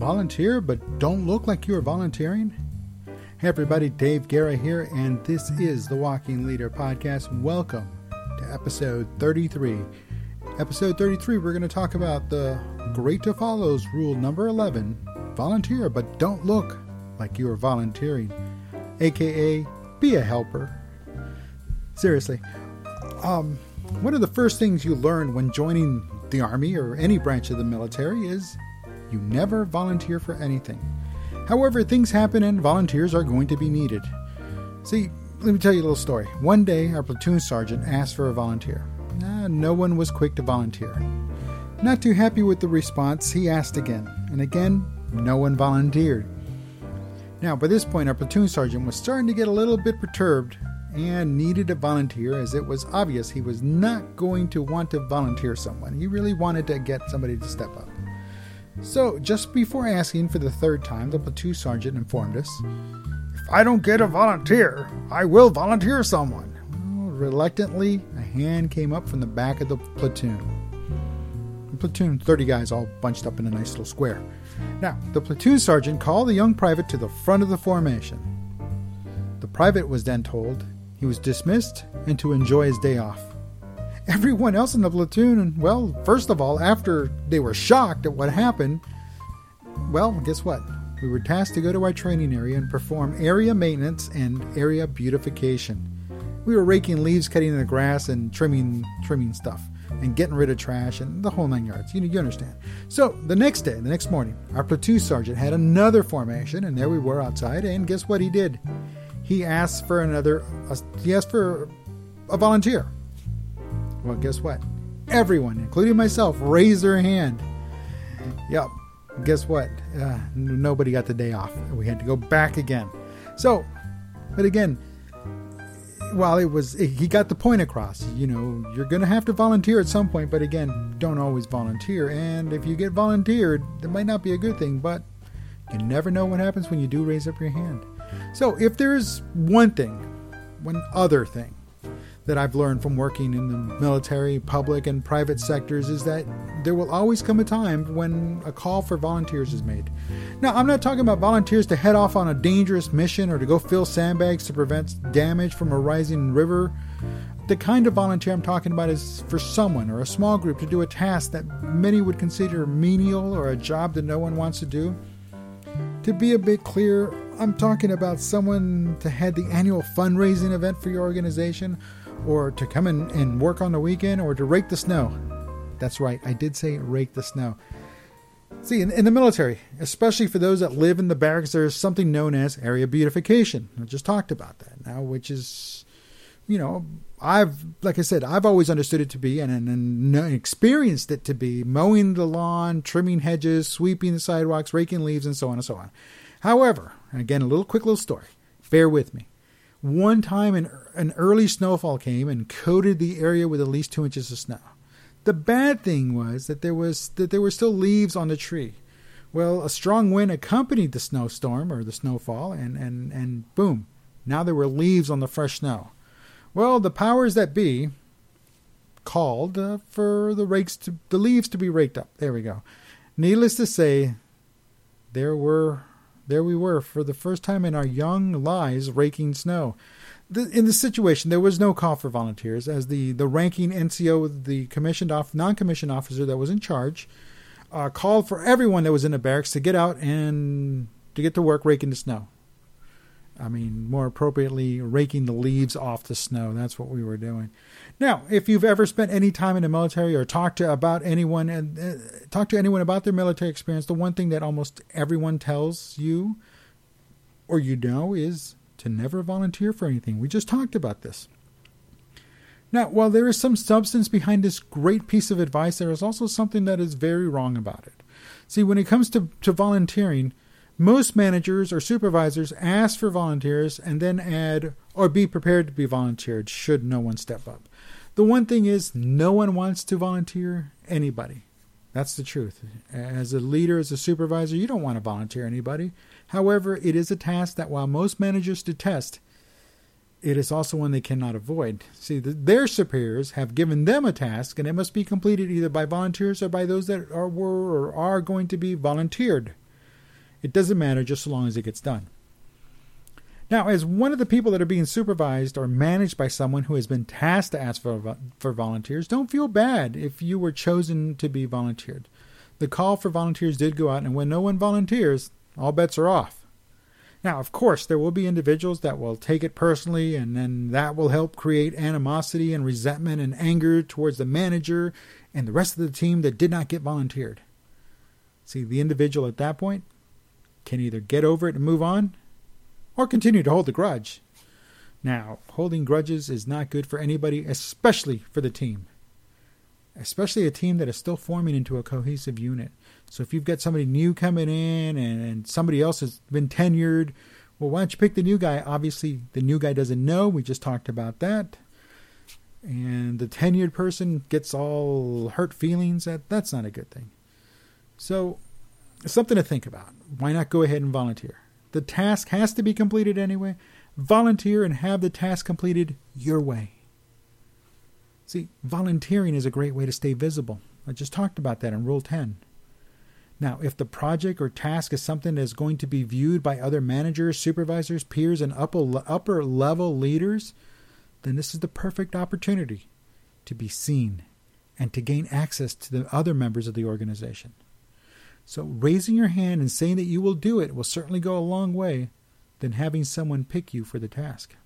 Volunteer, but don't look like you are volunteering? Hey everybody, Dave Guerra here, and this is the Walking Leader Podcast. Welcome to episode 33. Episode 33, we're going to talk about the Great to Follows rule number 11, volunteer, but don't look like you are volunteering, aka be a helper. Seriously, one of the first things you learn when joining the Army or any branch of the military is you never volunteer for anything. However, things happen and volunteers are going to be needed. See, let me tell you a little story. One day, our platoon sergeant asked for a volunteer. No one was quick to volunteer. Not too happy with the response, he asked again. And again, no one volunteered. Now, by this point, our platoon sergeant was starting to get a little bit perturbed and needed a volunteer, as it was obvious he was not going to want to volunteer someone. He really wanted to get somebody to step up. So, just before asking for the third time, the platoon sergeant informed us, "If I don't get a volunteer, I will volunteer someone." Well, reluctantly, a hand came up from the back of the platoon. The platoon, 30 guys all bunched up in a nice little square. Now, the platoon sergeant called the young private to the front of the formation. The private was then told he was dismissed and to enjoy his day off. Everyone else in the platoon, well, first of all, after they were shocked at what happened, well, guess what? We were tasked to go to our training area and perform area maintenance and area beautification. We were raking leaves, cutting the grass, and trimming stuff, and getting rid of trash, and the whole 9 yards. You understand. So, the next morning, our platoon sergeant had another formation, and there we were outside, and guess what he did? He asked for a volunteer. Well, guess what? Everyone, including myself, raised their hand. Yep. Guess what? Nobody got the day off. We had to go back again. So, but again, while he got the point across. You're going to have to volunteer at some point, but again, don't always volunteer. And if you get volunteered, that might not be a good thing, but you never know what happens when you do raise up your hand. So, if there's one other thing that I've learned from working in the military, public, and private sectors is that there will always come a time when a call for volunteers is made. Now, I'm not talking about volunteers to head off on a dangerous mission or to go fill sandbags to prevent damage from a rising river. The kind of volunteer I'm talking about is for someone or a small group to do a task that many would consider menial or a job that no one wants to do. To be a bit clear, I'm talking about someone to head the annual fundraising event for your organization, or to come in and work on the weekend, or to rake the snow. That's right, I did say rake the snow. See, in the military, especially for those that live in the barracks, there's something known as area beautification. I just talked about that now, which is, I've always understood it to be and experienced it to be mowing the lawn, trimming hedges, sweeping the sidewalks, raking leaves, and so on and so on. However, again, a quick little story. Bear with me. One time an early snowfall came and coated the area with at least 2 inches of snow. The bad thing was that there were still leaves on the tree. Well, a strong wind accompanied the snowstorm or the snowfall, and boom, now there were leaves on the fresh snow. Well, the powers that be called for the leaves to be raked up. There we go. Needless to say, there we were, for the first time in our young lives, raking snow. In this situation, there was no call for volunteers, as the ranking NCO, the non-commissioned officer that was in charge, called for everyone that was in the barracks to get out and to get to work raking the snow. I mean, more appropriately, raking the leaves off the snow. That's what we were doing. Now, if you've ever spent any time in the military or talked to anyone about their military experience, the one thing that almost everyone tells you or is to never volunteer for anything. We just talked about this. Now, while there is some substance behind this great piece of advice, there is also something that is very wrong about it. See, when it comes to volunteering, most managers or supervisors ask for volunteers and then add or be prepared to be volunteered should no one step up. The one thing is, no one wants to volunteer anybody. That's the truth. As a leader, as a supervisor, you don't want to volunteer anybody. However, it is a task that while most managers detest, it is also one they cannot avoid. See, their superiors have given them a task, and it must be completed either by volunteers or by those that are going to be volunteered. It doesn't matter just so long as it gets done. Now, as one of the people that are being supervised or managed by someone who has been tasked to ask for volunteers, don't feel bad if you were chosen to be volunteered. The call for volunteers did go out, and when no one volunteers, all bets are off. Now, of course, there will be individuals that will take it personally, and then that will help create animosity and resentment and anger towards the manager and the rest of the team that did not get volunteered. See, the individual at that point can either get over it and move on, or continue to hold the grudge. Now, holding grudges is not good for anybody, especially for the team. Especially a team that is still forming into a cohesive unit. So if you've got somebody new coming in and somebody else has been tenured, well, why don't you pick the new guy? Obviously, the new guy doesn't know. We just talked about that. And the tenured person gets all hurt feelings. That's not a good thing. So, something to think about. Why not go ahead and volunteer? The task has to be completed anyway. Volunteer and have the task completed your way. See, volunteering is a great way to stay visible. I just talked about that in Rule 10. Now, if the project or task is something that is going to be viewed by other managers, supervisors, peers, and upper level leaders, then this is the perfect opportunity to be seen and to gain access to the other members of the organization. So raising your hand and saying that you will do it will certainly go a long way than having someone pick you for the task.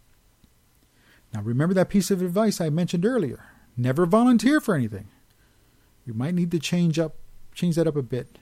Now remember that piece of advice I mentioned earlier. Never volunteer for anything. You might need to change that up a bit.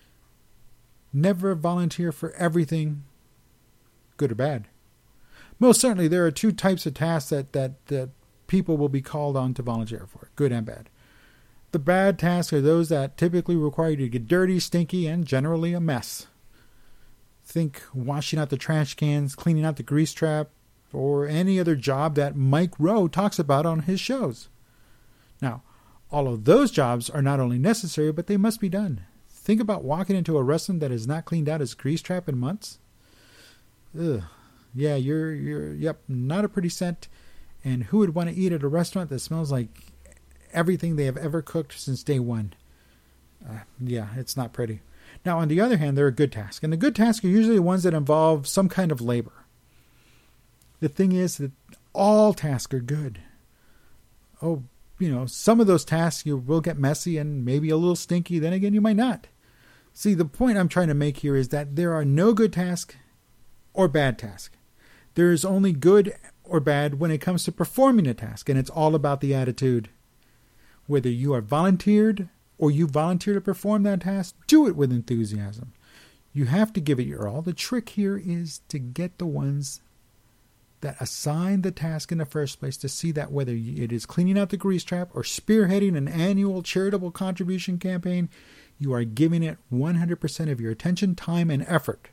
Never volunteer for everything, good or bad. Most certainly there are two types of tasks that people will be called on to volunteer for, good and bad. The bad tasks are those that typically require you to get dirty, stinky, and generally a mess. Think washing out the trash cans, cleaning out the grease trap, or any other job that Mike Rowe talks about on his shows. Now, all of those jobs are not only necessary, but they must be done. Think about walking into a restaurant that has not cleaned out its grease trap in months. Ugh. Yeah, you're not a pretty scent. And who would want to eat at a restaurant that smells like everything they have ever cooked since day one? Yeah, it's not pretty. Now, on the other hand, there are good tasks. And the good tasks are usually the ones that involve some kind of labor. The thing is that all tasks are good. Oh, some of those tasks you will get messy and maybe a little stinky. Then again, you might not. See, the point I'm trying to make here is that there are no good tasks or bad tasks. There is only good or bad when it comes to performing a task, and it's all about the attitude. Whether you are volunteered or you volunteer to perform that task, do it with enthusiasm. You have to give it your all. The trick here is to get the ones that assign the task in the first place to see that whether it is cleaning out the grease trap or spearheading an annual charitable contribution campaign, you are giving it 100% of your attention, time, and effort.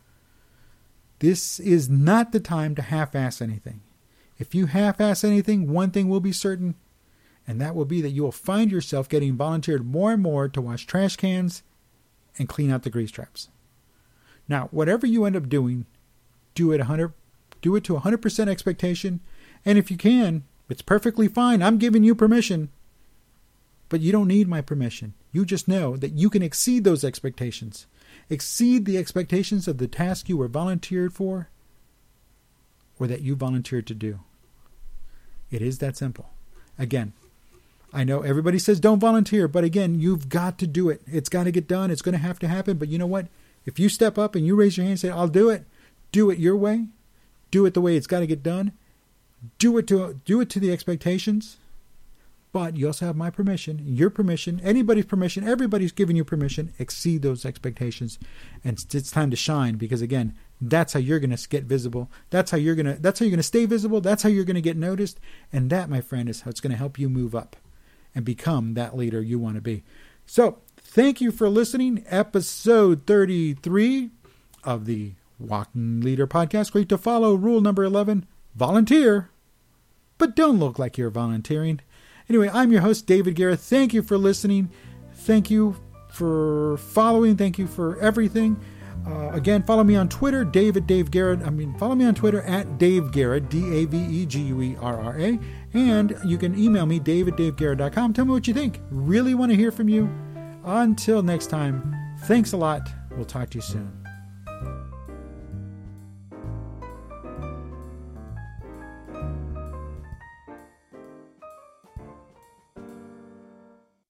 This is not the time to half-ass anything. If you half-ass anything, one thing will be certain, and that will be that you will find yourself getting volunteered more and more to wash trash cans and clean out the grease traps. Now, whatever you end up doing, do it to 100% expectation, and if you can, it's perfectly fine. I'm giving you permission, but you don't need my permission. You just know that you can exceed those expectations. Exceed the expectations of the task you were volunteered for or that you volunteered to do. It is that simple. Again, I know everybody says don't volunteer, but again, you've got to do it. It's got to get done. It's going to have to happen. But you know what? If you step up and you raise your hand and say, I'll do it your way. Do it the way it's got to get done. Do it to the expectations. But you also have my permission, your permission, anybody's permission. Everybody's giving you permission. Exceed those expectations, and it's time to shine. Because again, that's how you're going to get visible. That's how you're going to stay visible. That's how you're going to get noticed. And that, my friend, is how it's going to help you move up and become that leader you want to be. So, thank you for listening. Episode 33 of the Walking Leader Podcast. Great to follow. Rule number 11: volunteer, but don't look like you're volunteering. Anyway, I'm your host, David Guerra. Thank you for listening. Thank you for following. Thank you for everything. Again, follow me on Twitter, Dave Guerra. Follow me on Twitter at Dave Guerra, DaveGuerra. And you can email me, dave@daveguerra.com. Tell me what you think. Really want to hear from you. Until next time, thanks a lot. We'll talk to you soon.